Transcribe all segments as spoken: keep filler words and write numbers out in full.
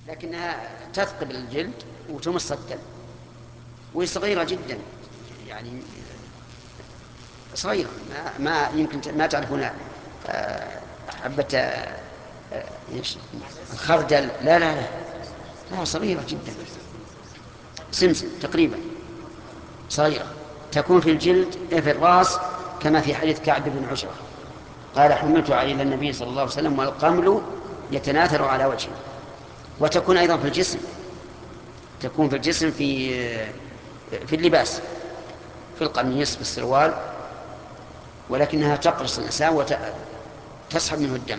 لكنها تثقب الجلد وتمص الدم، وهي صغيرة جدا، يعني صغيرة، ما, ما يمكن ما تعرفون آه، حبة آه، إيش الخردل، لا لا لا لا صغيرة جدا، سمسم تقريبا، صغيرة، تكون في الجلد في الرأس، كما في حديث كعب بن عجرة قال حملت إلى النبي صلى الله عليه وسلم والقمل يتناثر على وجهه. وتكون أيضا في الجسم، تكون في الجسم في في اللباس، في القميص، في السروال، ولكنها تقرص الإنسان وتسحب منه الدم.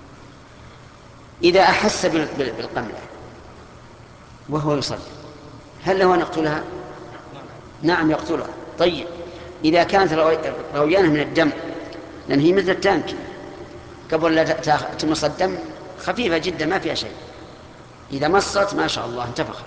إذا أحس بالقملة وهو يصلي هل له أن يقتلها؟ نعم يقتلها. طيب إذا كانت رويانة من الدم، لأن هي مثل التانك، قبل لا تمص الدم خفيفة جدا ما فيها شيء، إذا مصت ما شاء الله انتفخت،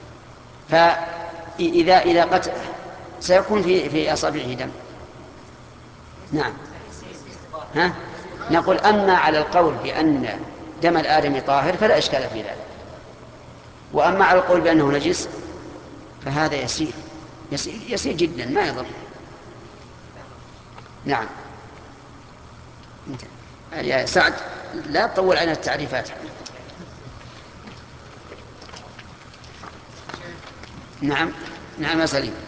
فإذا إذا قتل سيكون في في أصابعه دم. نعم. ها؟ نقول أما على القول بأن دم الآدمي طاهر فلا إشكال في ذلك، وأما على القول بأنه نجس فهذا يسير يسير, يسير جدا ما يضر. نعم. يا سعد لا تطول على التعريفات. نعم نعم يا سليم.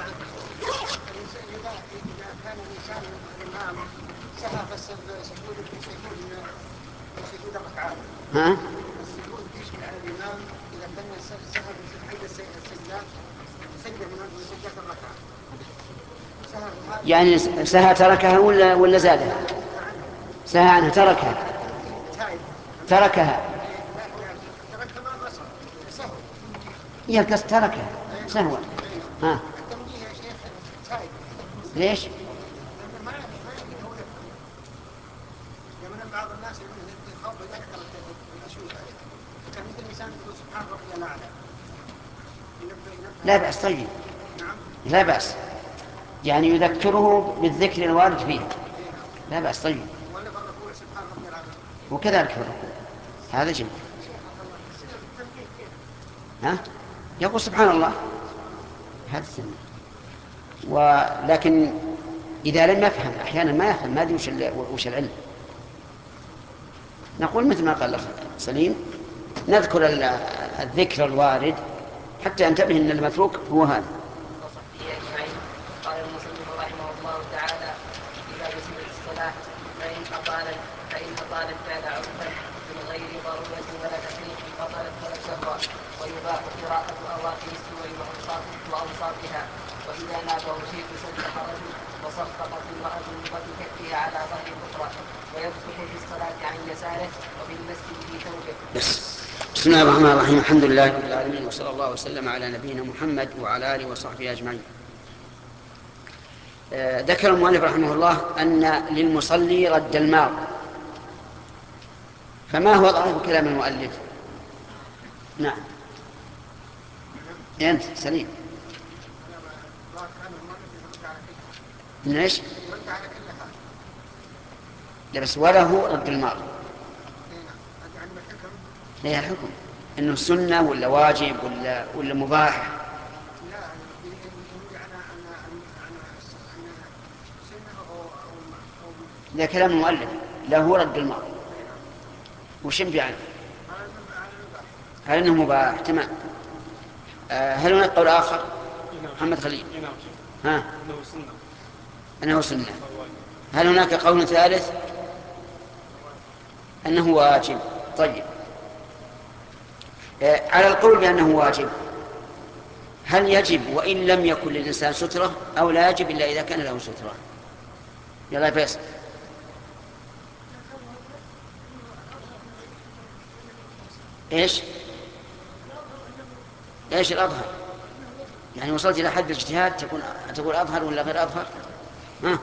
ها؟ السجود يشكل على الإمام إذا كان سهى عند السجدات سجدة من سجدات الركعة، يعني سهى تركها ولا ولا زادها؟ سهى عنها تركها تركها تركها ما بصر سهو. هي الكسر تركها سهوا. ها؟ التنبيه يا شيخ تايب. ليش؟ ما ما يمكن هو يفهم، لأن بعض الناس يخاف يذكر التشويش عليه، كان مثل الإنسان يقول سبحان ربي الأعلى. لا بأس. طيب نعم. لا بأس، يعني يذكره بالذكر الوارد فيه، لا بأس. طيب ولا في الركوع سبحان ربي الأعلى، وكذلك في الركوع هذا جيد. ها؟ يقول سبحان الله هذا السنة. ولكن إذا لم يفهم أحيانا ما يفهم ما أدري وش وش العلم، نقول مثل ما قال الأخ سليم نذكر الذكر الوارد حتى ينتبه أن المتروك هو هذا. قال المصنف رحمه الله تعالى: إذا جسدت الصلاة فإن أطال فإن أطال الفعل عرفا من غير ضرورة ولا تحريك بطلت ولا شرا، ويباح قراءة أواخر السور وأوساطها. وإذا نابه شيء سبح رجل وصفقت امرأة ببطن كفها على ظهر الأخرى، ويفتح في الصلاة عن يساره وفي المسجد في ثوبه. بسم الله الرحمن الرحيم. الحمد لله رب العالمين، وصلى الله وسلم على نبينا محمد وعلى آله وصحبه أجمعين. ذكر المؤلف رحمه الله أن للمصلي رد المال، فما هو ظاهر كلام المؤلف؟ نعم أنت سليم. ليش؟ لا بس وله رد المال. هي الحكم انه سنة ولا واجب ولا ولا مباح؟ لا كلام المؤلف له رد المال وش يعني؟ هل انه مباح؟ تمام. آه هل هناك قول اخر؟ محمد خليل. ها؟ انه سنة. هل هناك قول ثالث؟ انه واجب. طيب آه على القول بانه واجب، هل يجب وان لم يكن للانسان سترة او لا يجب الا اذا كان له سترة؟ يلا يا فيصل. ايش ايش الاظهر؟ يعني وصلت الى حد الاجتهاد تكون تقول اظهر ولا غير اظهر؟ ها؟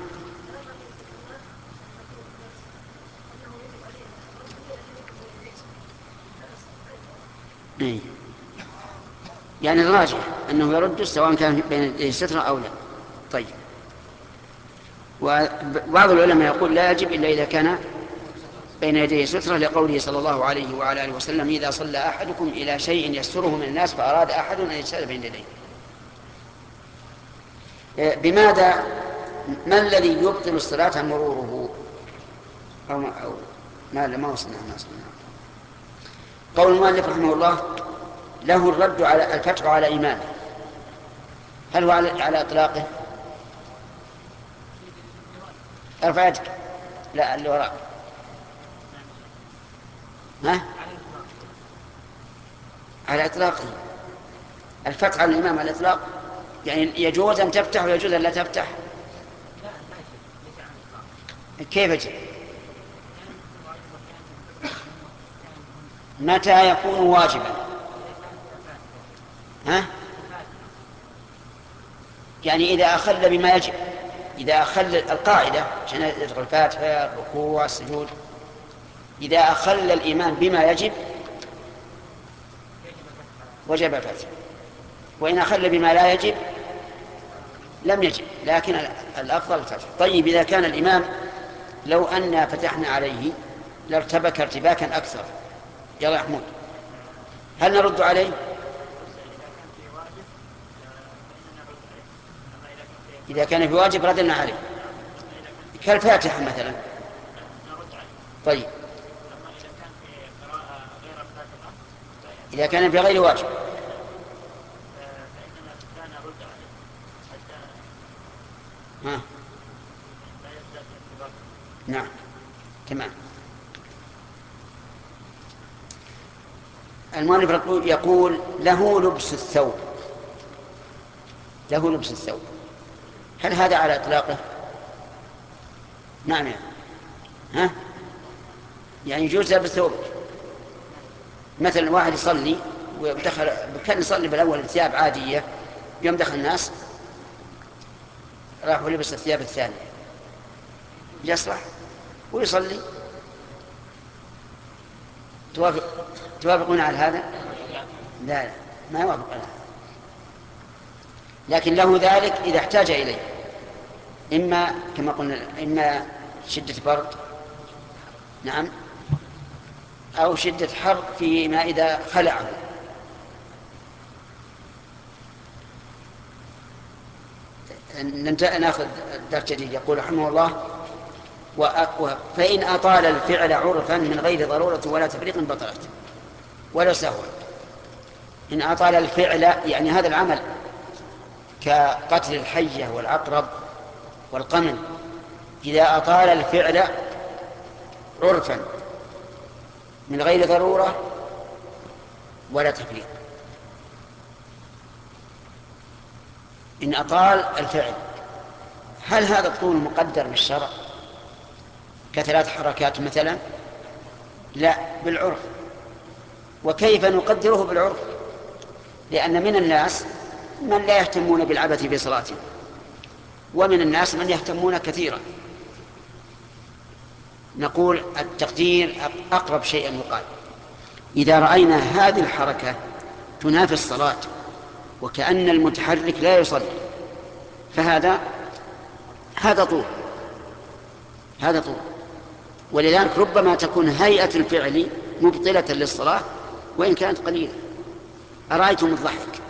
إيه؟ يعني الراجح انه يرد سواء كان بين يديه سترة او لا. طيب وبعض العلماء يقول لا يجب الا اذا كان بين يديه سترة لقوله صلى الله عليه وعلى آله وسلم إذا صلى أحدكم إلى شيء يستره من الناس فأراد أحد أن يجتهد بين يديه. بماذا ما الذي يبطل الصلاة مروره أو ما, أو ما, ما وصلنا ما وصلنا. قول المؤلف رحمه الله له الرد على الفتح على إيمانه، هل هو على, على إطلاقه؟ ارفع يدك. لا اللي وراء. ها؟ على إطلاقه. الفتح على الإمام على الإطلاق يعني يجوز أن تفتح ويجوز أن لا تفتح. كيف يجب؟ متى يكون واجبا؟ ها؟ يعني إذا أخل بما يجب، إذا أخل القاعدة عشان يدخل الفاتحة الركوع السجود، إذا أخل الإمام بما يجب وجب الفتح، وإن أخل بما لا يجب لم يجب، لكن الأفضل الفتح. طيب إذا كان الإمام لو أننا فتحنا عليه لارتبك ارتباكا أكثر، يلا يا حمود هل نرد عليه؟ إذا كان في واجب ردنا عليه كالفاتحة مثلا. طيب إذا كان في غير واجب ها. نعم تمام. المؤلف يقول له لبس الثوب، له لبس الثوب، هل هذا على إطلاقه؟ نعم يعني. ها؟ يعني يجوز لبس ثوب، مثلا واحد يصلي ودخل كان يصلي بالأول بثياب عادية، يوم دخل الناس راح ولبس الثياب الثانية، يصلح ويصلي. توافق توافقون على هذا؟ لا لا ما يوافق على هذا، لكن له ذلك إذا احتاج إليه، إما كما قلنا إما شدة برد نعم أو شدة حر فيما إذا خلعه. ناخذ درس جديد. يقول رحمه الله فإن أطال الفعل عرفا من غير ضرورة ولا تفريق بطلت ولا سهوا. إن أطال الفعل يعني هذا العمل كقتل الحية والعقرب والقمل، إذا أطال الفعل عرفا من غير ضرورة ولا تفريق. إن أطال الفعل، هل هذا الطول مقدر بالشرع كثلاث حركات مثلا؟ لا، بالعرف. وكيف نقدره بالعرف؟ لأن من الناس من لا يهتمون بالعبث بصلاتهم، ومن الناس من يهتمون كثيرا. نقول التقدير أقرب شيء يقال إذا رأينا هذه الحركة تنافي الصلاة وكأن المتحرك لا يصلي، فهذا هذا طول، هذا طول. ولذلك ربما تكون هيئة الفعل مبطلة للصلاة وإن كانت قليلة. أرأيتم الضحك،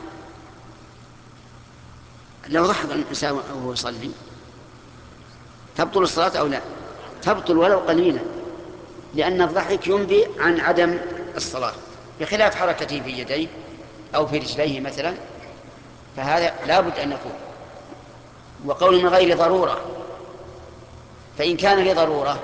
لو ضحك الإنسان وهو يصلي تبطل الصلاة أو لا؟ تبطل ولو قليلا، لأن الضحك ينبي عن عدم الصلاة، بخلاف حركته في يديه أو في رجليه مثلا، فهذا لا بد أن يكون. وقول من غير ضرورة، فإن كان لضرورة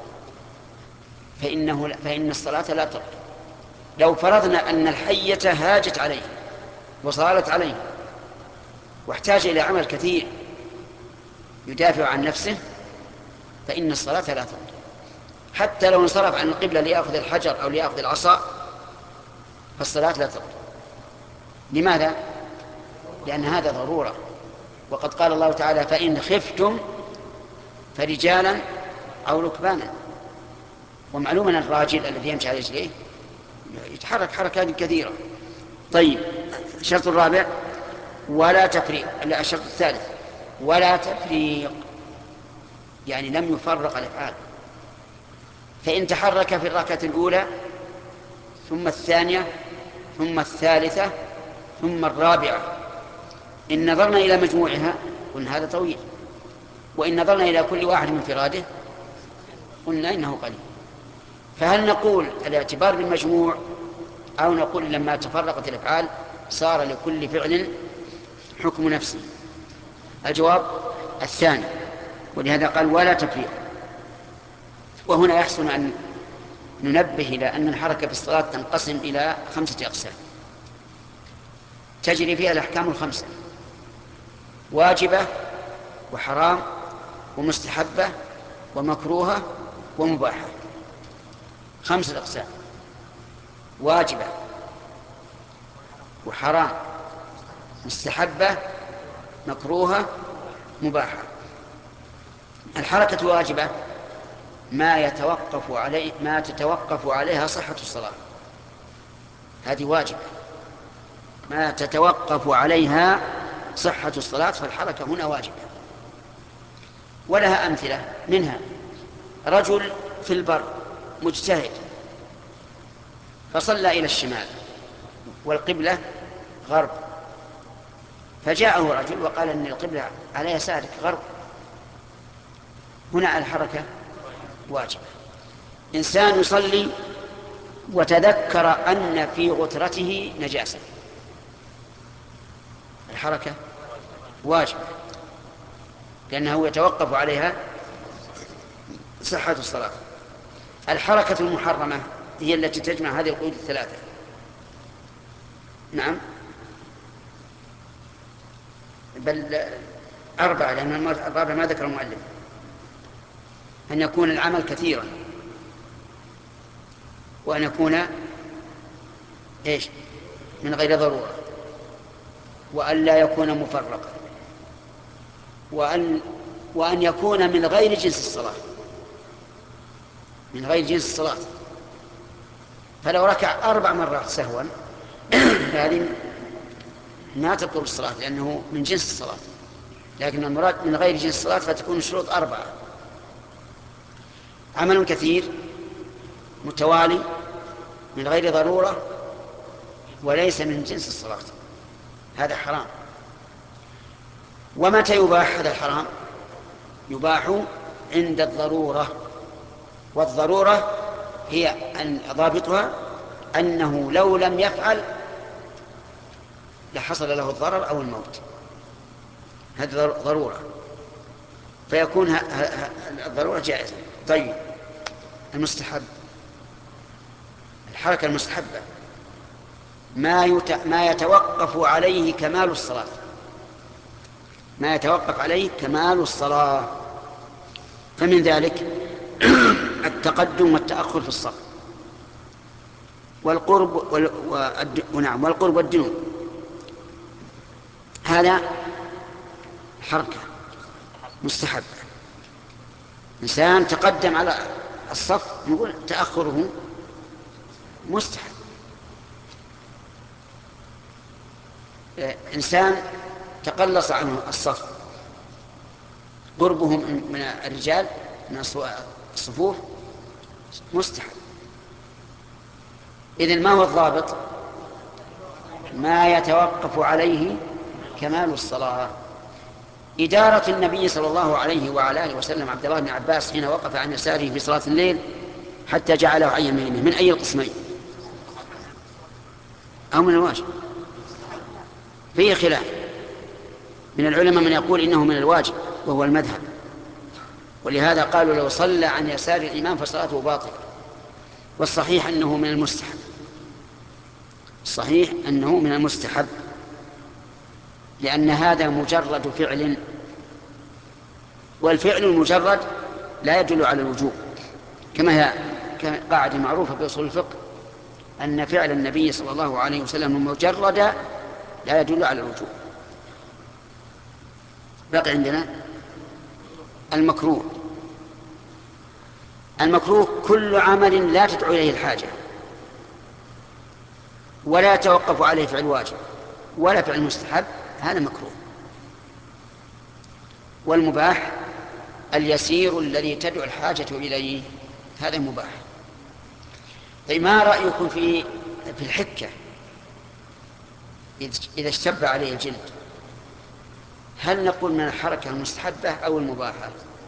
فإنه فإن الصلاة لا تبطل. لو فرضنا أن الحية هاجت عليه وصالت عليه واحتاج إلى عمل كثير يدافع عن نفسه فإن الصلاة لا تبطل، حتى لو انصرف عن القبلة ليأخذ الحجر أو ليأخذ العصا فالصلاة لا تبطل. لماذا؟ لأن هذا ضرورة، وقد قال الله تعالى فإن خفتم فرجالا أو ركبانا. ومعلوم أن الراجل الذي يمشي على رجليه يتحرك حركات كثيرة. طيب الشرط الرابع ولا تفريق، لا الشرط الثالث ولا تفريق، يعني لم يفرق الأفعال. فإن تحرك في الركعة الأولى ثم الثانية ثم الثالثة ثم الرابعة، إن نظرنا إلى مجموعها قلنا هذا طويل، وإن نظرنا إلى كل واحد من انفراده قلنا إنه قليل. فهل نقول الاعتبار بالمجموع أو نقول لما تفرقت الأفعال صار لكل فعل حكم نفسه؟ الجواب الثاني، ولهذا قال ولا تفريق. وهنا يحسن أن ننبه إلى أن الحركة في الصلاة تنقسم إلى خمسة أقسام تجري فيها الأحكام الخمسة: واجبة وحرام ومستحبة ومكروهة ومباحة. خمسة أقسام: واجبة وحرام مستحبة مكروهة مباحة. الحركة واجبة ما يتوقف عليه ما تتوقف عليها صحة الصلاة، هذه واجبة ما تتوقف عليها صحة الصلاة، فالحركة هنا واجبة. ولها أمثلة، منها رجل في البر مجتهد فصلى إلى الشمال والقبلة غرب، فجاءه رجل وقال أن القبلة على يسارك غرب، هنا الحركة واجبة. إنسان يصلي وتذكر أن في غترته نجاسة، الحركة واجبة لأنه يتوقف عليها صحة الصلاة. الحركة المحرمة هي التي تجمع هذه القيود الثلاثة. نعم، بل أربعة، لأن الرابع ما ذكر المؤلف: أن يكون العمل كثيرا، وأن يكون إيش من غير ضرورة، وأن لا يكون مفرقا، وأن وأن يكون من غير جنس الصلاة، من غير جنس الصلاة. فلو ركع أربع مرات سهوا هذه ما تبطل الصلاة لأنه من جنس الصلاة، لكن المراد من غير جنس الصلاة فتكون الشروط أربعة: عمل كثير متوالي من غير ضرورة وليس من جنس الصلاة، هذا حرام. ومتى يباح هذا الحرام؟ يباح عند الضرورة، والضرورة هي أن ضابطها أنه لو لم يفعل لحصل له الضرر أو الموت، هذه ضرورة، فيكون الضرورة جائزة. طيب، المستحب، الحركة المستحبة ما, يت... ما يتوقف عليه كمال الصلاة، ما يتوقف عليه كمال الصلاة، فمن ذلك التقدم والتأخر في الصف، والقرب وال... والد... ونعم والقرب والدنو، هذا حركة مستحبة. إنسان تقدم على الصف نقول تأخره مستحب. إنسان تقلص عنه الصف قربهم من الرجال من الصفوف مستحب. إذن ما هو الضابط؟ ما يتوقف عليه كمال الصلاة. إدارة النبي صلى الله عليه وعلى آله وسلم عبد الله بن عباس حين وقف عن يساره في صلاة الليل حتى جعله عن يمينه، من أي القسمين؟ أو من الواجب؟ فيه خلاف من العلماء، من يقول إنه من الواجب وهو المذهب، ولهذا قالوا لو صلى عن يسار الإمام فصلاته باطلة، والصحيح أنه من المستحب، الصحيح أنه من المستحب، لأن هذا مجرد فعل، والفعل المجرد لا يدل على الوجوب، كما هي قاعدة معروفة في أصول الفقه أن فعل النبي صلى الله عليه وسلم مجرد لا يدل على الوجوب. بقي عندنا المكروه. المكروه كل عمل لا تدعو إليه الحاجة ولا يتوقف عليه فعل واجب ولا فعل مستحب، هذا مكروه. والمباح اليسير الذي تدعو الحاجة إليه، هذا مباح. طيب ما رأيكم في في الحكة إذا اشتب عليه الجلد؟ هل نقول من الحركة المستحبة أو المباحة؟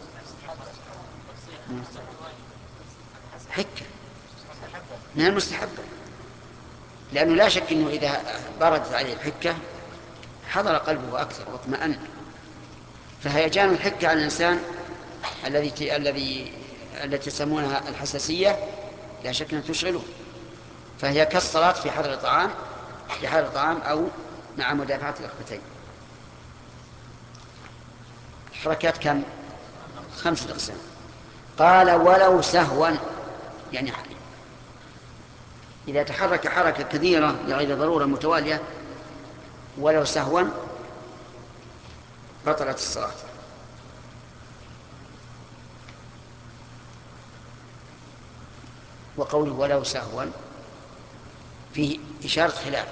حكة من المستحبة، لأنه لا شك أنه إذا بردت عليه الحكة حضر قلبه أكثر واطمأن. فهيجان الحكة على الإنسان الذي الذي التي يسمونها الحساسية لا شك أن تشغله، فهي كالصلاة في حضر طعام في حضر طعام أو مع مدافعة الأخبتين. الحركات كم؟ خمسة أقسام. قال ولو سهوا، يعني إذا تحرك حركة كثيرة لغير ضرورة متوالية ولو سهوا بطلت الصلاة. وقوله ولو سهوا فيه إشارة خلاف،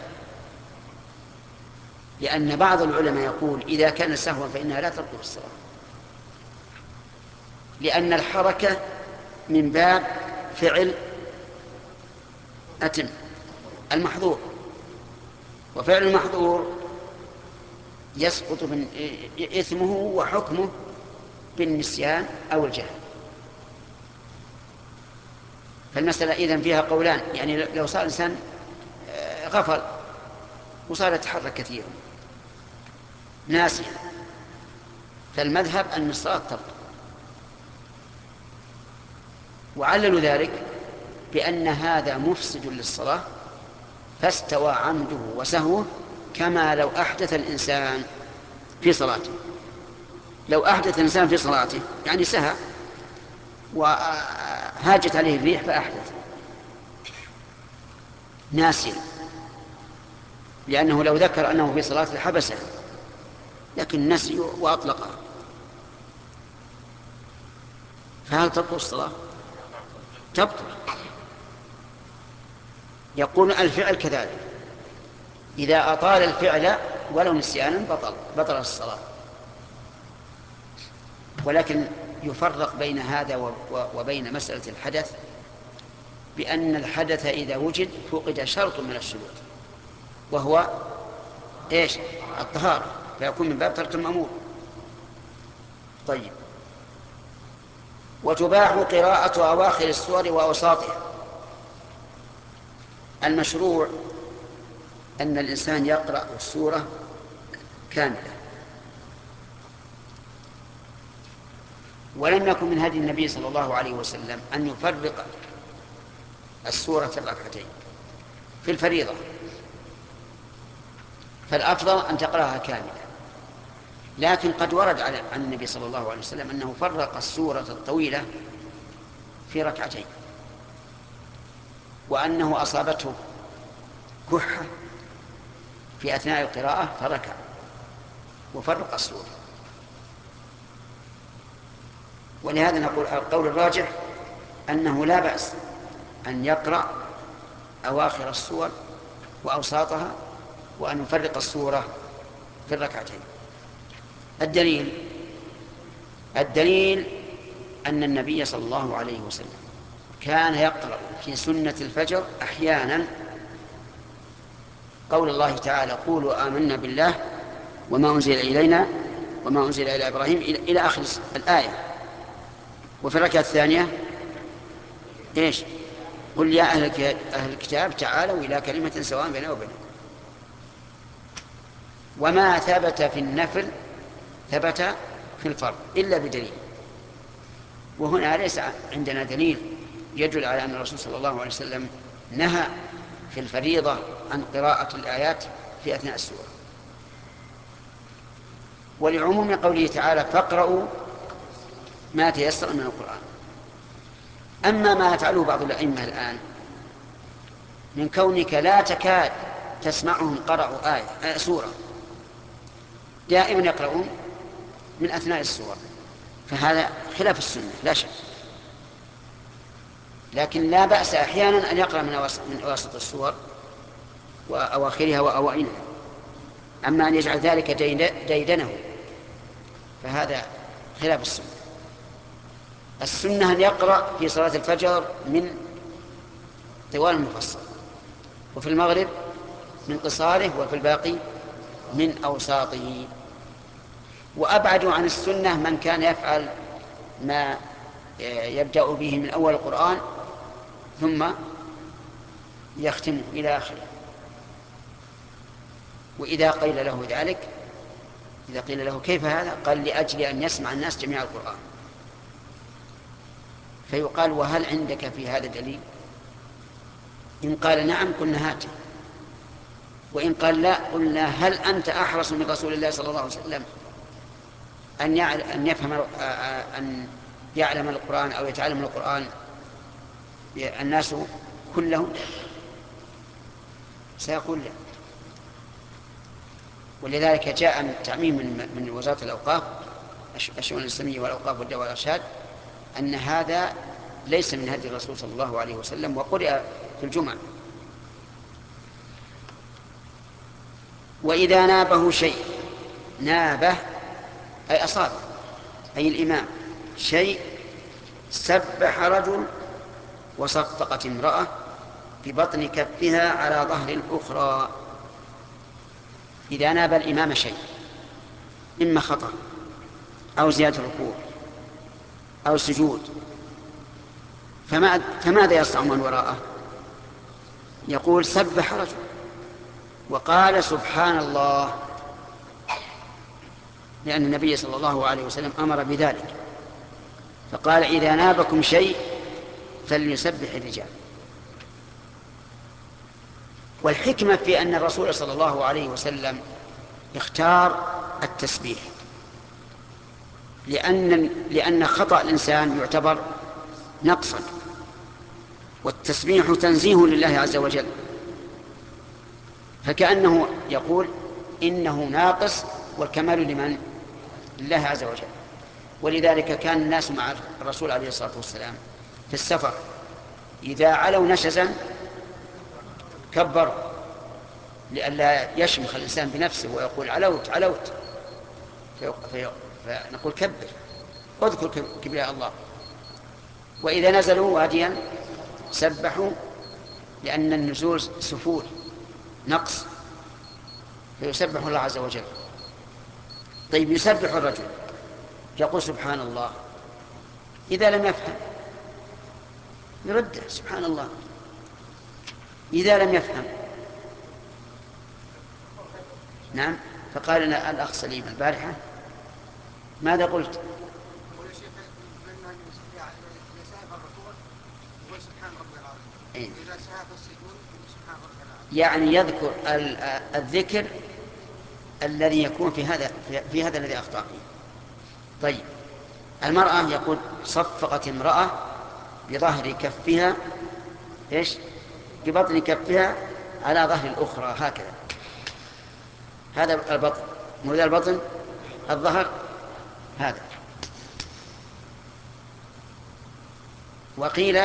لأن بعض العلماء يقول إذا كان سهوا فإنها لا تبطل الصلاة، لأن الحركة من باب فعل أتم المحظور، وفعل المحظور يسقط من إثمه وحكمه بالنسيان أو الجهل. فالمسألة إذن فيها قولان، يعني لو صار الإنسان غفل وصار يتحرك كثيرا ناسيا فالمذهب أن الصلاة تبطل، وعللوا ذلك بأن هذا مفسد للصلاة فاستوى عمده وسهوه كما لو أحدث الإنسان في صلاته. لو أحدث الإنسان في صلاته يعني سهى وهاجت عليه الريح فأحدث ناسيا، لأنه لو ذكر أنه في صلاة لحبسه، لكن نسي وأطلقه، فهل تبطل الصلاة؟ تبطل. يقول الفعل كذلك، إذا أطال الفعل ولو نسيانا بطل بطل الصلاة. ولكن يفرق بين هذا وبين مسألة الحدث بأن الحدث إذا وجد فقد شرط من الشروط وهو إيش؟ الطهارة، فيكون من باب ترك المأمور. طيب. وتباح قراءة أواخر السور وأوساطها. المشروع أن الإنسان يقرأ السورة كاملة، ولم يكن من هدي النبي صلى الله عليه وسلم أن يفرق السورة في الركعتين في الفريضة، فالأفضل أن تقرأها كاملة. لكن قد ورد عن النبي صلى الله عليه وسلم أنه فرق السورة الطويلة في ركعتين، وأنه أصابته كحة في أثناء القراءة فركع وفرق السورة. ولهذا نقول القول الراجح أنه لا بأس أن يقرأ أواخر السور وأوساطها وأن يفرق السورة في الركعتين. الدليل الدليل أن النبي صلى الله عليه وسلم كان يقرأ في سنة الفجر أحيانا قول الله تعالى قولوا آمنا بالله وما أنزل إلينا وما أنزل إلى إبراهيم إلى آخر الآية. وفي الركعة الثانية إيش؟ قل يا أهل الكتاب تعالوا إلى كلمة سواء بيننا وبينكم. وما ثبت في النفل ثبت في الفرض إلا بدليل، وهنا ليس عندنا دليل يدل على أن الرسول صلى الله عليه وسلم نهى في الفريضة عن قراءة الآيات في أثناء السورة. ولعموم قوله تعالى فاقرأوا ما تيسر من القرآن. أما ما يفعله بعض الأئمة الآن من كونك لا تكاد تسمعهم قرأوا آية آه سورة، دائما يقرؤون من أثناء السورة، فهذا خلاف السنة لا شك. لكن لا بأس أحيانا أن يقرأ من من أواسط السور وأواخرها وأوائلها. أما أن يجعل ذلك ديدنه فهذا خلاف السنة. السنة أن يقرأ في صلاة الفجر من طوال المفصل، وفي المغرب من قصاره، وفي الباقي من أوساطه. وأبعد عن السنة من كان يفعل ما يبدأ به من أول القرآن ثم يختمه إلى آخره. وإذا قيل له ذلك، إذا قيل له كيف هذا؟ قال لأجل أن يسمع الناس جميع القرآن. فيقال وهل عندك في هذا دليل؟ إن قال نعم قلنا هاته، وإن قال لا قلنا هل أنت أحرص من رسول الله صلى الله عليه وسلم أن أن يفهم أن يعلم القرآن أو يتعلم القرآن الناس كلهم؟ سيقول لا. ولذلك جاء التعميم من من وزارة الأوقاف، الشؤون الإسلامية والأوقاف والدعوة والإرشاد، أن هذا ليس من هدي الرسول صلى الله عليه وسلم، وقرئ في الجمعة. وإذا نابه شيء، نابه أي أصاب، أي الإمام شيء، سبح رجل وصفقت امرأة ببطن كفها على ظهر الأخرى. إذا ناب الإمام شيء، إما خطأ أو زيادة ركوع أو سجود، فماذا يصنع من وراءه؟ يقول سبح رجل وقال سبحان الله، لأن النبي صلى الله عليه وسلم أمر بذلك، فقال إذا نابكم شيء فليسبح الرجال. والحكمة في أن الرسول صلى الله عليه وسلم اختار التسبيح، لأن, لأن خطأ الإنسان يعتبر نقصا، والتسبيح تنزيه لله عز وجل، فكأنه يقول إنه ناقص والكمال لمن؟ لله عز وجل. ولذلك كان الناس مع الرسول عليه الصلاة والسلام في السفر إذا علوا نشزا كبروا، لئلا يشمخ الإنسان بنفسه ويقول علوت علوت، فنقول كبر، اذكر كبرياء الله. وإذا نزلوا واديا سبحوا، لأن النزول سفول نقص، فيسبح الله عز وجل. طيب يسبح الرجل يقول سبحان الله، إذا لم يفهم يرد سبحان الله، إذا لم يفهم نعم. فقال لنا الأخ سليم البارحة ماذا قلت؟ يعني يذكر الذكر الذي يكون في هذا في هذا الذي أخطأ فيه. طيب المرأة يقول صفقت امرأة بظهر كفها إيش؟ ببطن كفها على ظهر الأخرى هكذا، هذا البطن، مو ذا البطن، الظهر هذا. وقيل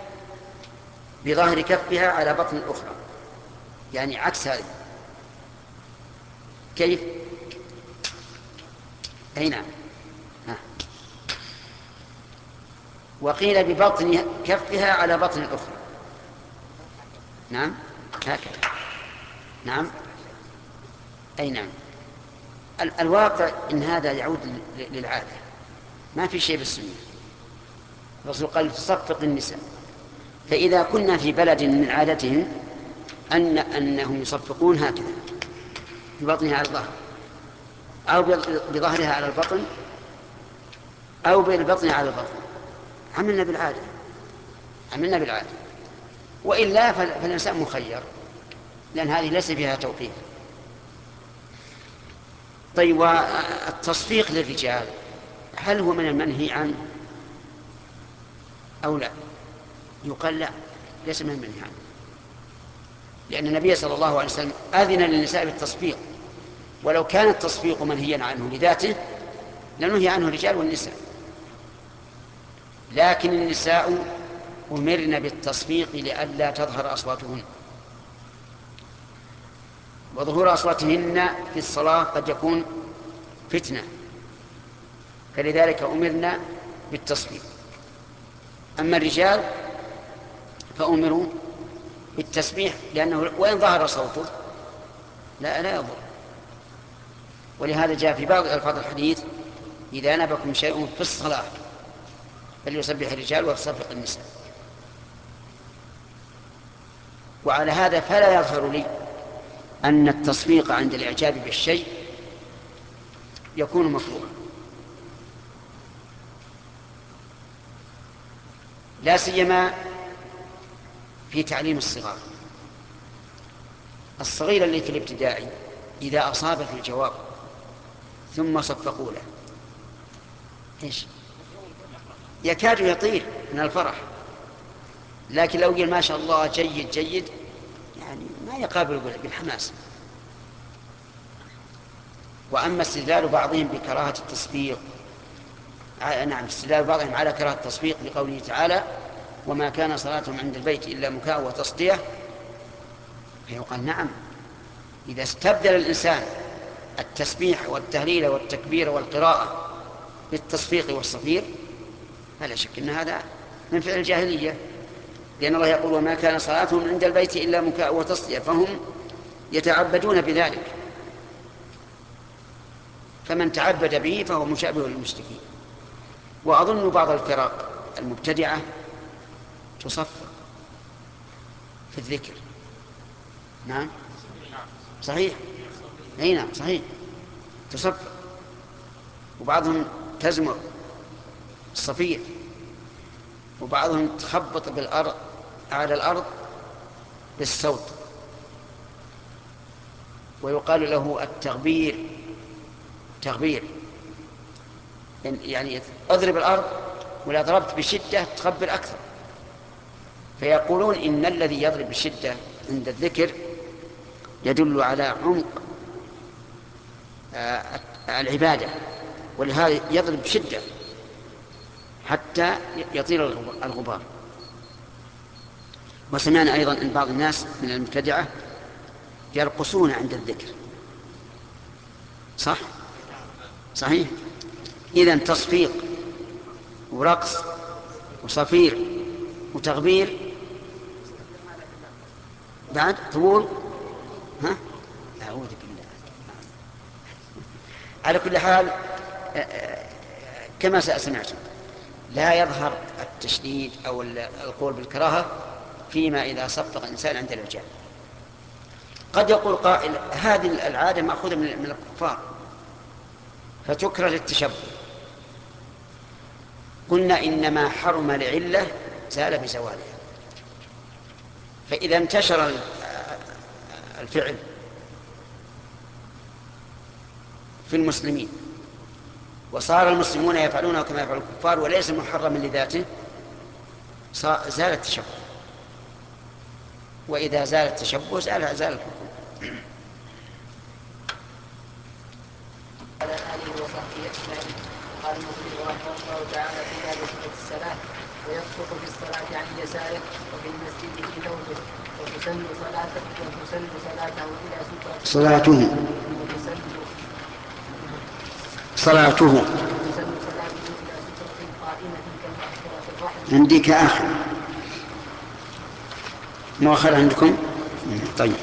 بظهر كفها على بطن الأخرى، يعني عكس هذه. كيف؟ أي نعم. ها. وقيل ببطن كفها على بطن الأخرى، نعم هكذا، نعم أي نعم. الواقع إن هذا يعود للعادة، ما في شيء بالسنة. الرسول قال تصفق النساء، فإذا كنا في بلد من عادتهم أن أنهم يصفقون هكذا ببطنها على الظهر، أو بظهرها على البطن، أو بالبطن على البطن، عملنا بالعادة، عملنا بالعادة. وإلا فالإنسان مخير، لأن هذه ليس فيها توقيف. طيب والتصفيق للرجال هل هو من المنهي عنه أو لا؟ يقال لا، ليس من المنهي عنه، لأن النبي صلى الله عليه وسلم أذن للنساء بالتصفيق، ولو كان التصفيق منهيا عنه لذاته لنهي عنه الرجال والنساء. لكن النساء أمرن بالتصفيق لئلا تظهر أصواتهن، وظهور أصواتهن في الصلاة قد يكون فتنة، فلذلك أمرنا بالتصفيق. أما الرجال فأمروا بالتسبيح، لأنه وإن ظهر صوته لا لا يضر. ولهذا جاء في بعض ألفاظ الحديث: إذا نبكم شيء في الصلاة فليسبح الرجال ويصفق النساء. وعلى هذا فلا يظهر لي أن التصفيق عند الإعجاب بالشيء يكون مكروها، لا سيما في تعليم الصغار. الصغير اللي في الابتدائي إذا أصاب في الجواب ثم صفقوا له إيش يكاد يطير من الفرح، لكن لو قال ما شاء الله جيد جيد يعني ما يقابل بالحماس. وأما استدلال بعضهم بكراهة التصفيق، نعم استدلال بعضهم على كراهة التصفيق لقوله تعالى: وما كان صلاتهم عند البيت إلا مكاء وتصدية، فيقال نعم، إذا استبدل الإنسان التسبيح والتهليل والتكبير والقراءة بالتصفيق والصفير فلا شك أن هذا من فعل الجاهلية، لأن الله يقول: وما كان صلاتهم عند البيت إلا مكاء وتصدية، فهم يتعبدون بذلك، فمن تعبد به فهو مشابه للمشركين. وأظن بعض الفرق المبتدعة تصفق في الذكر. نعم صحيح، أي نعم صحيح تصفق، وبعضهم تزمر الصفير، وبعضهم تخبط بالأرض على الأرض بالصوت، ويقال له التغبير. تغبير يعني اضرب الأرض، ولا ضربت بشدة تخبر أكثر. فيقولون إن الذي يضرب بشدة عند الذكر يدل على عمق العبادة، ولهذا يضرب بشدة حتى يطير الغبار. وسمعنا أيضا أن بعض الناس من المبتدعة يرقصون عند الذكر. صح؟ صحيح. إذن تصفيق ورقص وصفير وتغبير بعد طول، ها؟ أعوذ بالله. على كل حال كما سمعتم لا يظهر التشديد أو القول بالكراهة فيما إذا صفق إنسان عند الرجال. قد يقول قائل: هذه العادة مأخوذة من الكفار فتكره للتشبه. قلنا إنما حرم لعلة زال بزوالها، فإذا انتشر الفعل في المسلمين وصار المسلمون يفعلونه كما يفعل الكفار وليس محرما لذاته زال التشبه، وإذا زال التشبه زال زال الحكم. على آله وصحبه أجمعين. قال المصنف رحمه الله تعالى في باب صفة الصلاة: ويصفق في الصلاة عن يساره وفي المسجد في ثوبه، وتسن صلاته وتسن صلاته إلى سترة صلاته وتسن صلاته وتسن صلاته إلى سترة قائمة كالمؤخرة الرحم. عندك آخر مؤخر عندكم؟ طيب.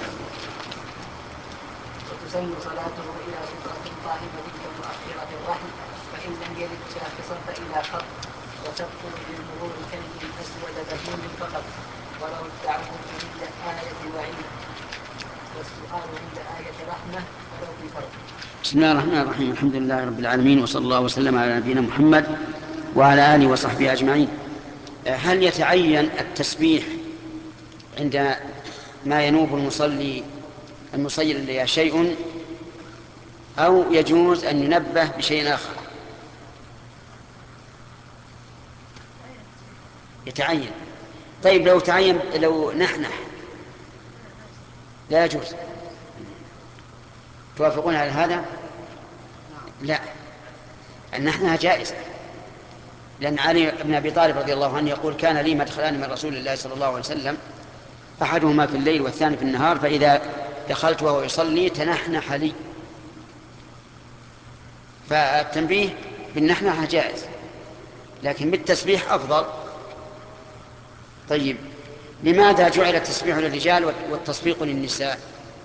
وتسن صلاته إلى سترة قائمة كمؤخرة الرحم، فإن لم يرد شاخصا فإلى خط، وتبطل بالمرور كلب أسود بهيم فقط، وله التعوذ عند آية وعيد، والسؤال عند آية رحمة ولو بفرق. بسم الله الرحمن الرحيم. الحمد لله رب العالمين، وصلى الله وسلم على نبينا محمد وعلى آله وصحبه أجمعين. هل يتعين التسبيح عند ما ينوب المصلي المصلي شيء، أو يجوز أن ينبه بشيء آخر؟ يتعين. طيب لو تعين لو نحنح لا يجوز؟ توافقون على هذا؟ لا، النحنها جائزة، لأن علي بن أبي طالب رضي الله عنه يقول: كان لي مدخلان من رسول الله صلى الله عليه وسلم، أحدهما في الليل والثاني في النهار، فإذا دخلت وهو يصلي تنحنح لي. فالتنبيه بالنحنحة جائز، لكن بالتسبيح أفضل، طيب، لماذا جعل التسبيح للرجال والتصفيق للنساء؟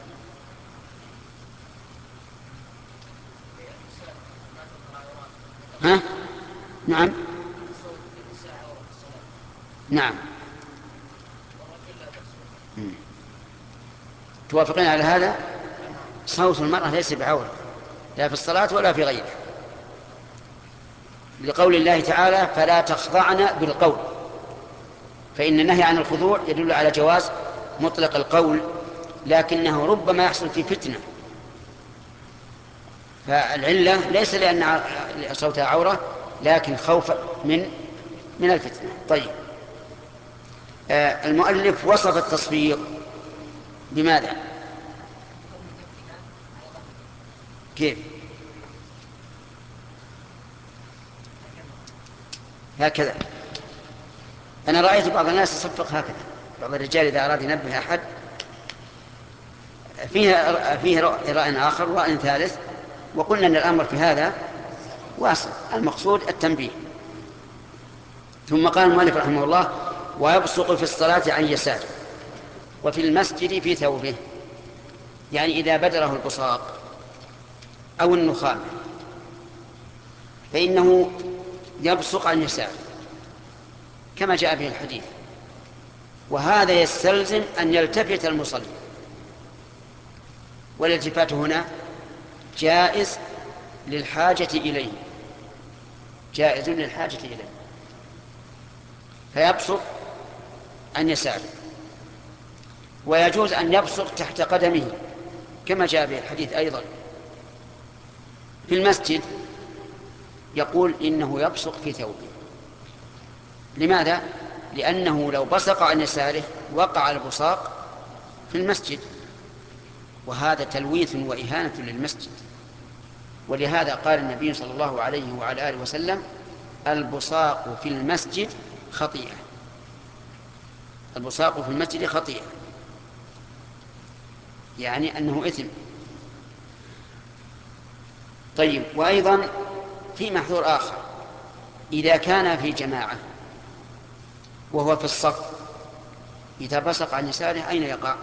ها؟ نعم نعم. توافقين على هذا؟ صوت المرأة ليس بعورة لا في الصلاة ولا في غيرها، لقول الله تعالى فلا تخضعن بالقول، فإن النهي عن الخضوع يدل على جواز مطلق القول، لكنه ربما يحصل في فتنة، فالعلة ليس لأن صوتها عورة لكن خوفا من من الفتنة. طيب، آه المؤلف وصف التصفيق بماذا؟ كيف؟ هكذا. أنا رأيت بعض الناس يصفق هكذا، بعض الرجال إذا أراد ينبه أحد فيه فيه رأي آخر ورأي ثالث، وقلنا أن الأمر في هذا واسع، المقصود التنبيه. ثم قال المؤلف رحمه الله ويبصق في الصلاة عن يساره وفي المسجد في ثوبه، يعني إذا بدره البصاق أو النخامة فإنه يبصق عن يساره كما جاء به الحديث، وهذا يستلزم أن يلتفت المصلي، والالتفات هنا جائز للحاجة إليه، جائز للحاجة إليه، فيبصق عن يساره، ويجوز أن يبصق تحت قدمه كما جاء به الحديث أيضا. في المسجد يقول إنه يبصق في ثوبه، لماذا؟ لأنه لو بصق عن يساره وقع البصاق في المسجد، وهذا تلويث وإهانة للمسجد، ولهذا قال النبي صلى الله عليه وعلى آله وسلم البصاق في المسجد خطيئة، البصاق في المسجد خطيئة، يعني أنه إثم. طيب، وأيضا في محذور آخر، إذا كان في جماعة وهو في الصف إذا بصق عن يساره أين يقع؟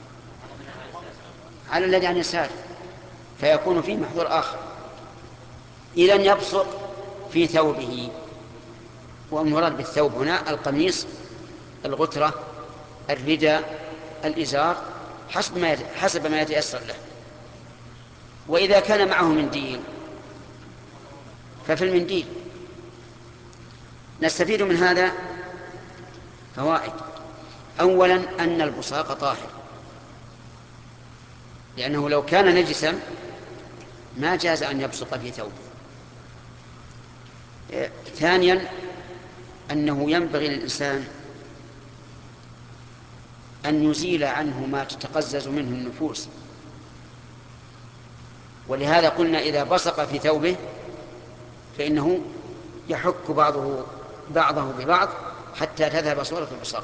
على الذي عن يساره، فيكون فيه محذور آخر. إذن يبصق في ثوبه، والمراد بالثوب هنا القميص، الغترة، الرداء، الإزار، حسب ما حسب ما يتيسر له. وإذا كان معه منديل ففي المنديل. نستفيد من هذا فوائد. أولا أن البصاق طاهر، لأنه لو كان نجسا ما جاز أن يبصق في ثوبه. ثانيا أنه ينبغي للإنسان أن يزيل عنه ما تتقزز منه النفوس، ولهذا قلنا إذا بصق في ثوبه فإنه يحك بعضه بعضه ببعض حتى تذهب صورة البصاق.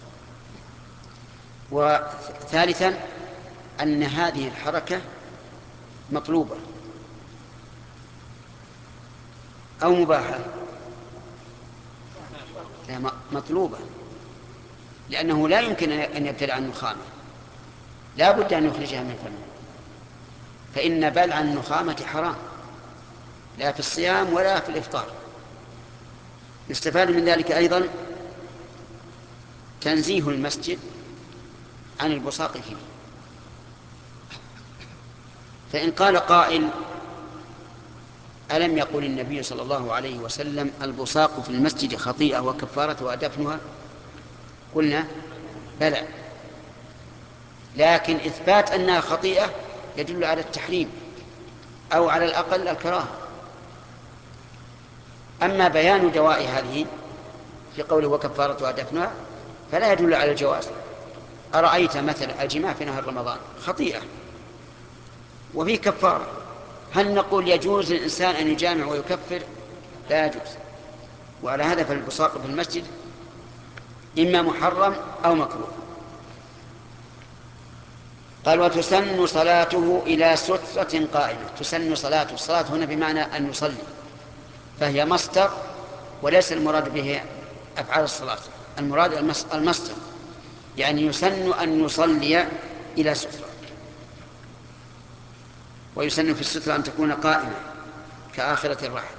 وثالثا أن هذه الحركة مطلوبة أو مباحة؟ لا، مطلوبة، لأنه لا يمكن أن يبتلع النخامة، لا بد أن يخرجها من فمه، فإن بلع النخامة حرام لا في الصيام ولا في الإفطار. يستفاد من ذلك أيضا تنزيه المسجد عن البصاق فيه. فإن قال قائل ألم يقل النبي صلى الله عليه وسلم البصاق في المسجد خطيئة وكفارتها دفنها؟ قلنا بلى، لكن إثبات أنها خطيئة يدل على التحريم أو على الأقل الكراهة. أما بيان دواء هذه في قوله وكفارتها دفنها فلا يدل على الجواز. أرأيت مثلا الجماع في نهار رمضان خطيئة وفيه كفارة، هل نقول يجوز للإنسان أن يجامع ويكفر؟ لا يجوز. وعلى هذا فالبصاق في المسجد إما محرم أو مكروه. قال وتسن صلاته إلى سترة قائمة. تسن صلاته، الصلاة هنا بمعنى أن يصلي، فهي مصدر وليس المراد به أفعال الصلاة، المراد المصدر، يعني يسن أن يصلي إلى سترة، ويسن في السترة أن تكون قائمة كآخرة الرحل،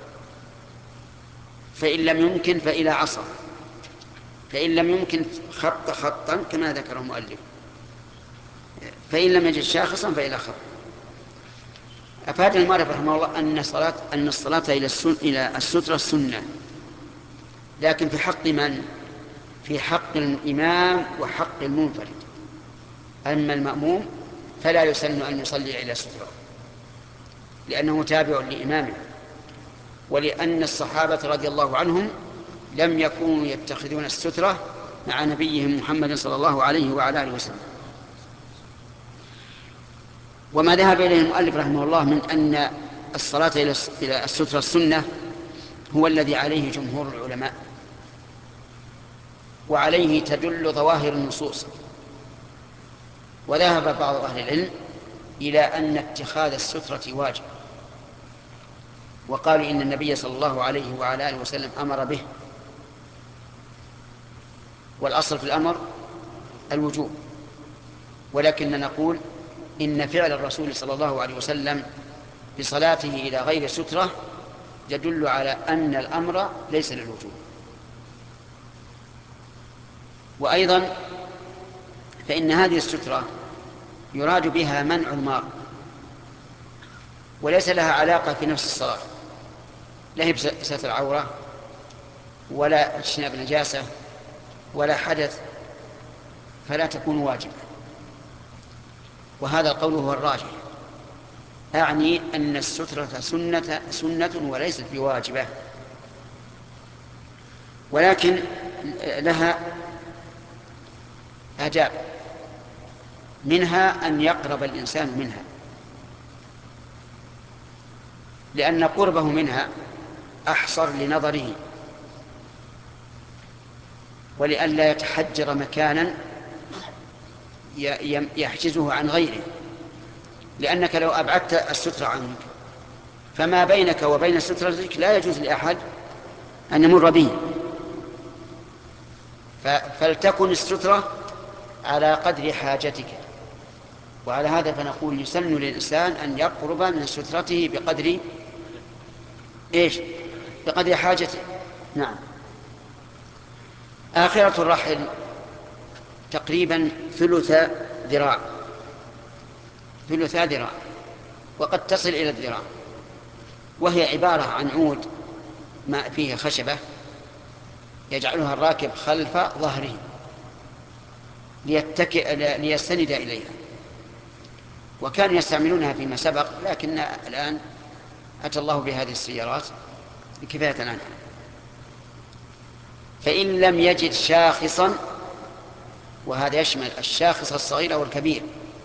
فإن لم يمكن فإلى عصا، فإن لم يمكن خط خطا كما ذكر المؤلف، فإن لم يجد شاخصا فإلى خط. أفاد المؤلف رحمه الله أن الصلاة أن الصلاة إلى السن إلى السترة السنة، لكن في حق من؟ في حق الإمام وحق المنفرد. أما المأموم فلا يسن أن يصلي إلى السترة، لأنه تابع لإمامه، ولأن الصحابة رضي الله عنهم لم يكونوا يتخذون السترة مع نبيهم محمد صلى الله عليه وعلى آله وسلم. وما ذهب إليه المؤلف رحمه الله من أن الصلاة إلى السترة السنة هو الذي عليه جمهور العلماء، وعليه تدل ظواهر النصوص. وذهب بعض أهل العلم إلى أن اتخاذ السترة واجب، وقالوا إن النبي صلى الله عليه وعلى آله وسلم أمر به، والأصل في الأمر الوجوب، ولكن نقول إن فعل الرسول صلى الله عليه وسلم بصلاته إلى غير سترة يدل على أن الأمر ليس للوجوب. وأيضا فإن هذه السترة يراد بها منع المار، وليس لها علاقة في نفس الصلاة، لا هي بستر العورة ولا اجتناب نجاسة ولا حدث، فلا تكون واجبة. وهذا القول هو الراجح، أعني أن السترة سنة, سنة وليست بواجبة، ولكن لها آداب، منها أن يقرب الإنسان منها، لأن قربه منها أحصر لنظره، ولئلا يتحجر مكانا يحجزه عن غيره، لأنك لو أبعدت السترة عنك فما بينك وبين سترتك لا يجوز لأحد أن يمر به، فلتكن السترة على قدر حاجتك. وعلى هذا فنقول يسن للإنسان أن يقرب من سترته بقدر إيش؟ بقدر حاجته. نعم. آخرة الرحل تقريبا ثلث ذراع، ثلث ذراع، وقد تصل إلى الذراع، وهي عبارة عن عود ما فيه خشبة يجعلها الراكب خلف ظهره ليتكئ ليستند إليها، وكانوا يستعملونها فيما سبق، لكن الآن أتى الله بهذه السيارات بكفاية عنها. فإن لم يجد شاخصا، وهذا يشمل الشاخص الصغير والكبير،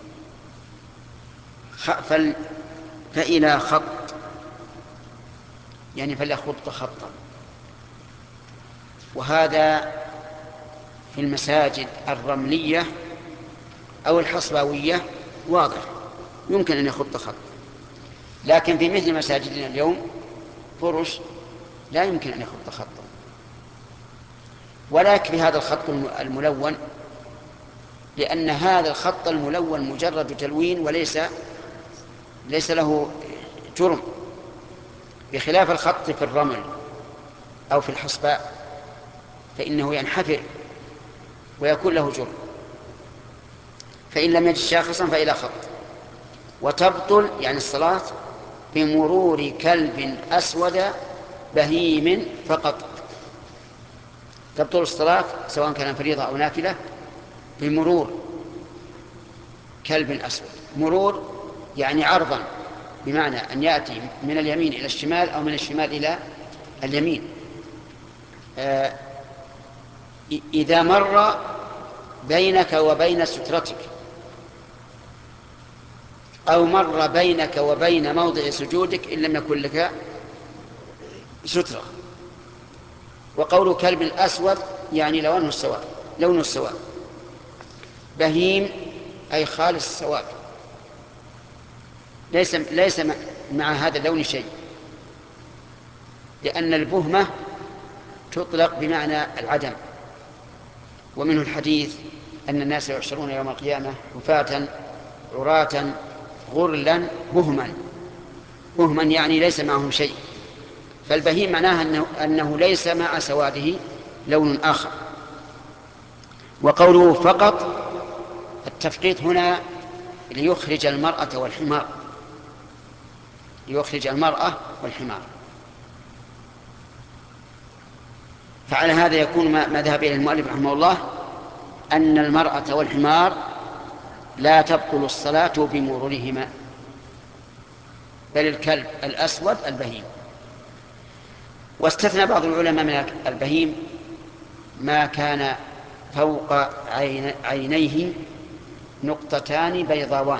فإلى خط، يعني فليخط خطا. وهذا في المساجد الرملية أو الحصباوية واضح، يمكن أن يخط خط، لكن في مثل مساجدنا اليوم فرش لا يمكن أن يخط خطا. ولا يكفي هذا الخط الملون، لأن هذا الخط الملون مجرد تلوين وليس ليس له جرم، بخلاف الخط في الرمل أو في الحصباء فإنه ينحفر ويكون له جرم. فإن لم يجد شاخصا فإلى خط. وتبطل يعني الصلاة بمرور كلب أسود بهيم فقط، تبطل الصلاة سواء كان فريضة أو نافلة بمرور كلب أسود. مرور يعني عرضا، بمعنى أن يأتي من اليمين إلى الشمال أو من الشمال إلى اليمين. آه إذا مر بينك وبين سترتك أو مر بينك وبين موضع سجودك إن لم يكن لك سترة. وقول كلب أسود يعني لونه السواد، لونه السواد. بهيم أي خالص السواد، ليس ليس مع هذا اللون شيء، لأن البهمة تطلق بمعنى العدم، ومنه الحديث أن الناس يحشرون يوم القيامة حفاة عراة غرلا بهما. بهما يعني ليس معهم شيء، فالبهيم معناها أنه, أنه ليس مع سواده لون آخر. وقوله فقط التفقيط هنا ليخرج المرأة والحمار، ليخرج المرأة والحمار. فعلى هذا يكون ما ذهب إليه المؤلف رحمه الله أن المرأة والحمار لا تبطل الصلاة بمرورهما، بل الكلب الأسود البهيم. واستثنى بعض العلماء من البهيم ما كان فوق عينيه نقطتان بيضاوان،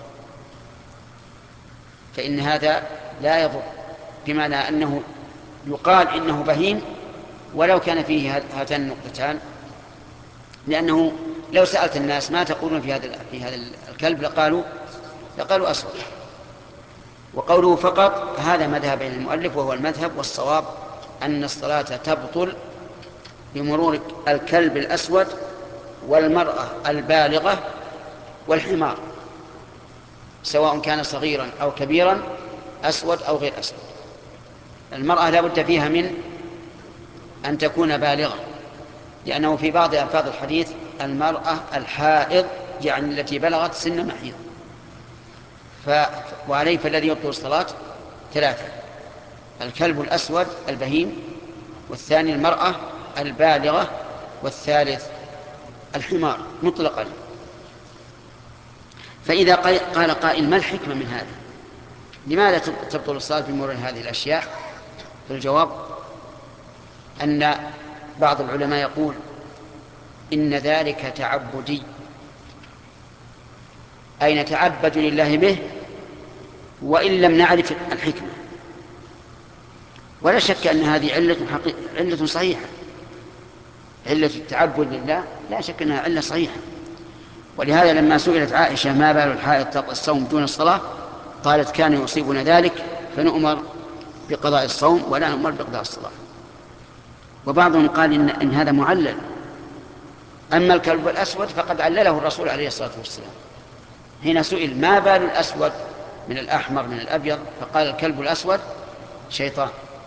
فإن هذا لا يضر، بمعنى أنه يقال إنه بهيم ولو كان فيه هاتان النقطتان، لأنه لو سألت الناس ما تقولون في هذا في هذا الكلب لقالوا لقالوا أسود. وقوله فقط هذا مذهب المؤلف وهو المذهب، والصواب أن الصلاة تبطل بمرور الكلب الأسود والمرأة البالغة والحمار، سواء كان صغيرا أو كبيرا، أسود أو غير أسود. المرأة لا بد فيها من أن تكون بالغة، لأنه في بعض ألفاظ الحديث المرأة الحائض يعني التي بلغت سن محيض. ف... وعليه فالذي يبطل الصلاة ثلاثة: الكلب الأسود البهيم، والثاني المرأة البالغة، والثالث الحمار مطلقا. فإذا قال قائل ما الحكمة من هذا؟ لماذا تبطل الصلاة بمرور هذه الأشياء؟ فالجواب أن بعض العلماء يقول إن ذلك تعبدي، أي نتعبد لله به وإن لم نعرف الحكمة. ولا شك أن هذه علة, علة صحيحة، علة التعبد لله لا شك أنها علة صحيحة. ولهذا لما سئلت عائشة ما بال الحائض تقضي الصوم دون الصلاة قالت كان يصيبنا ذلك فنؤمر بقضاء الصوم ولا نؤمر بقضاء الصلاة. وبعضهم قال إن, إن هذا معلل. أما الكلب الأسود فقد علله الرسول عليه الصلاة والسلام، هنا سئل ما بال الأسود من الأحمر من الأبيض، فقال الكلب الأسود شيطان.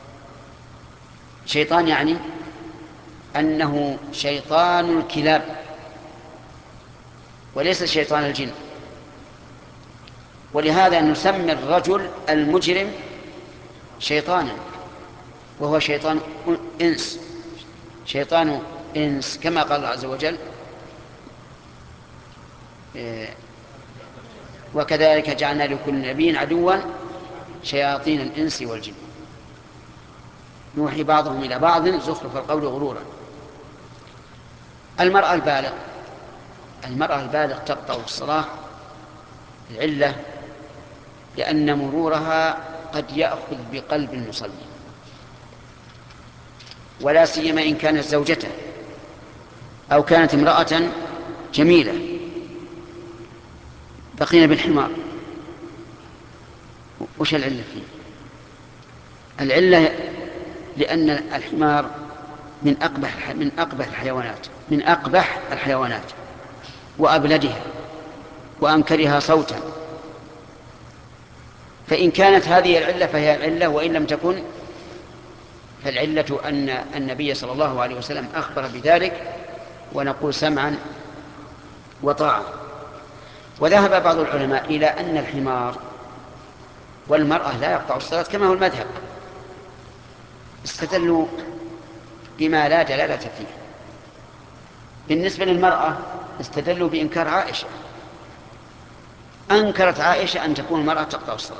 شيطان يعني أنه شيطان الكلاب وليس شيطان الجن. ولهذا نسمي الرجل المجرم شيطانا، وهو شيطان إنس، شيطان إنس، كما قال الله عز وجل وكذلك جعلنا لكل نبي عدوا شياطين الإنس والجن نوحي بعضهم إلى بعض زخرف القول غرورا. المرأة البالغ المرأة البالغ تقطع الصلاة. العلة لأن مرورها قد يأخذ بقلب المصلي، ولا سيما إن كانت زوجته أو كانت امرأة جميلة. بقينا بالحمار، وش العلة فيه؟ العلة لأن الحمار من أقبح من أقبح الحيوانات من أقبح الحيوانات وأبلدها وأنكرها صوتا. فإن كانت هذه العلة فهي العلة، وإن لم تكن فالعلة أن النبي صلى الله عليه وسلم أخبر بذلك، ونقول سمعا وطاعة. وذهب بعض العلماء إلى أن الحمار والمرأة لا يقطع الصلاة كما هو المذهب، استدلوا بما لا دلالة فيه. بالنسبة للمرأة استدلوا بإنكار عائشة، أنكرت عائشة أن تكون المرأة تقطع الصلاة،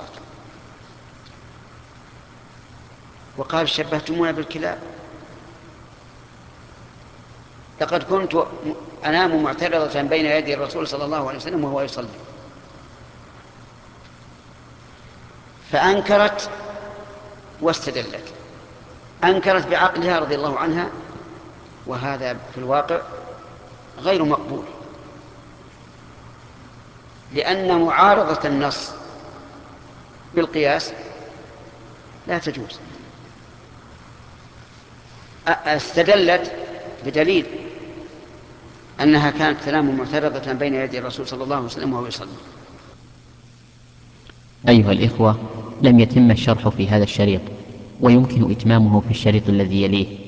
وقال شبهتمونا بالكلاب، لقد كنت أنام معترضة بين يدي الرسول صلى الله عليه وسلم وهو يصلي. فأنكرت واستدلت، أنكرت بعقلها رضي الله عنها، وهذا في الواقع غير مقبول، لأن معارضة النص بالقياس لا تجوز. استدلت بدليل أنها كانت تنام معترضة بين يدي الرسول صلى الله عليه وسلم وهو يصلي. أيها الإخوة، لم يتم الشرح في هذا الشريط، ويمكن إتمامه في الشريط الذي يليه.